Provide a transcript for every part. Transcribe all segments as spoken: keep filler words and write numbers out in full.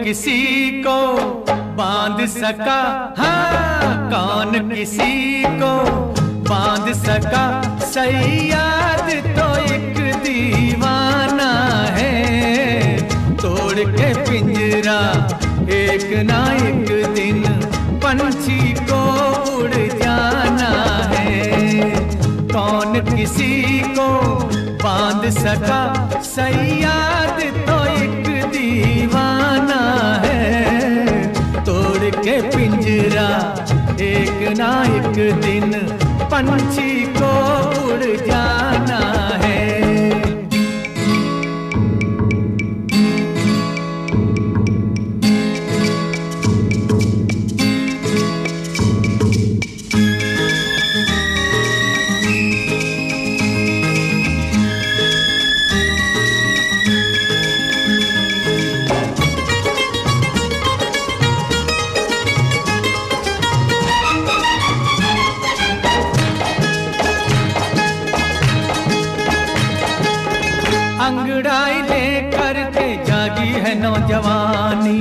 किसी को बांध सका, हाँ कौन किसी को बांध सका, सैयाद तो एक दीवाना है। तोड़ के पिंजरा एक ना एक दिन पंछी को उड़ जाना है। कौन किसी को बांध सका, सैयाद तो एक दीवाना है। तोड़ के पिंजरा एक ना एक दिन पंछी को उड़ जाना है। अंगड़ाई लेकर के जागी है नौजवानी,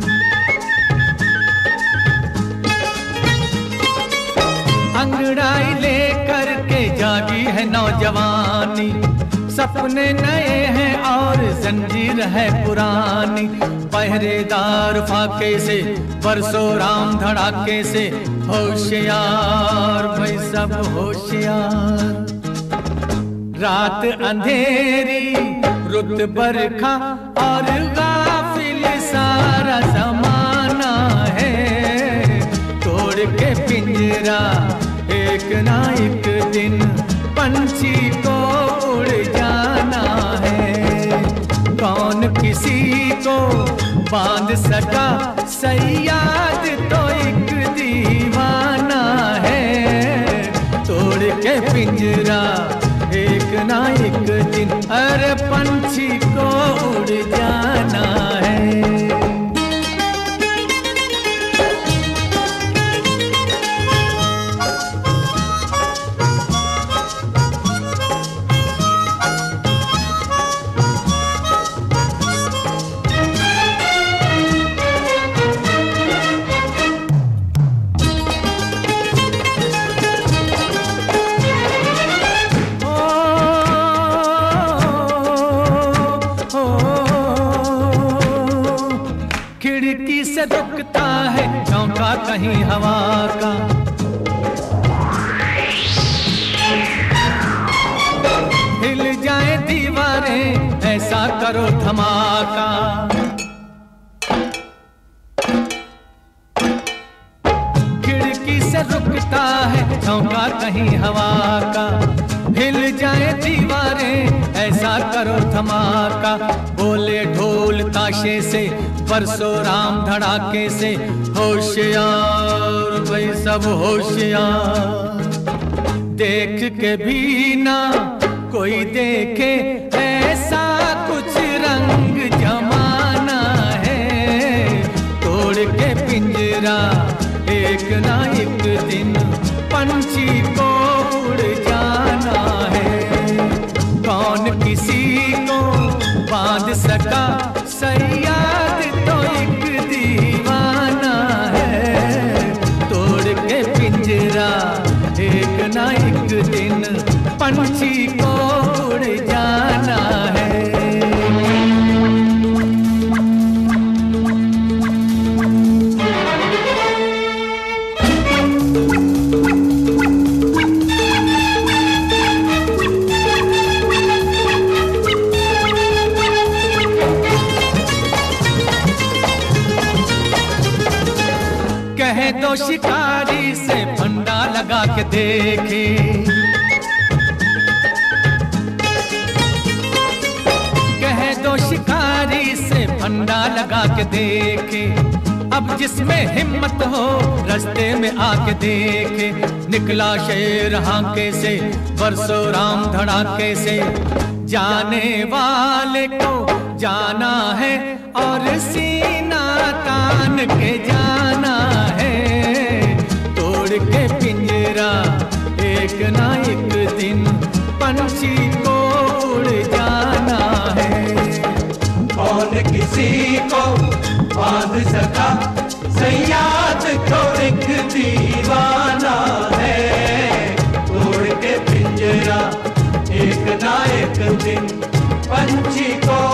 अंगड़ाई लेकर के जागी है नौजवानी। सपने नए हैं और जंजीर है पुरानी। पहरेदार फाके से बरसों राम धड़ाके से, होशियार भाई सब होशियार। रात अंधेरी रुत बरखा और गाफिल सारा जमाना है। तोड़ के पिंजरा एक ना एक दिन पंछी को उड़ जाना है। कौन किसी को बांध सका, सैयाद तो एक दीवाना है। तोड़ के पिंजरा एक ना एक दिन अरे पंछी को उड़ जाना है। खिड़की से रुकता है झोंका कहीं हवा का, हिल जाए दीवारें ऐसा करो धमाका। खिड़की से रुकता है झोंका कहीं हवा का, हिल जाए दीवारें ऐसा करो धमाका। बोले ढोल ताशे से बरसों राम धड़ाके से, होशियार भाई सब होशियार। देख के भी ना कोई देखे ऐसा कुछ रंग जमाना है। तोड़ के पिंजरा एक ना एक दिन पंछी को उड़ जाना है। कौन किसी को बांध सका, सैयाद तो एक दीवाना है। तोड़ के पिंजरा एक ना एक दिन पंछी को उड़ जाना है। कहे तो शिकारी से फंडा लगा के देखे, कहे तो शिकारी से फंडा लगा के देखे। अब जिसमें हिम्मत हो रास्ते में आके देखे। निकला शेर हांके से बरसों राम धड़ाके से, जाने वाले को जाना है और सीना तान के जाना है। तोड़ के पिंजरा एक ना एक दिन पंछी को उड़ जाना है। कौन किसी को राजा सयाद तो एक दीवाना है, तोड़ के पिंजरा एक ना एक दिन पंछी को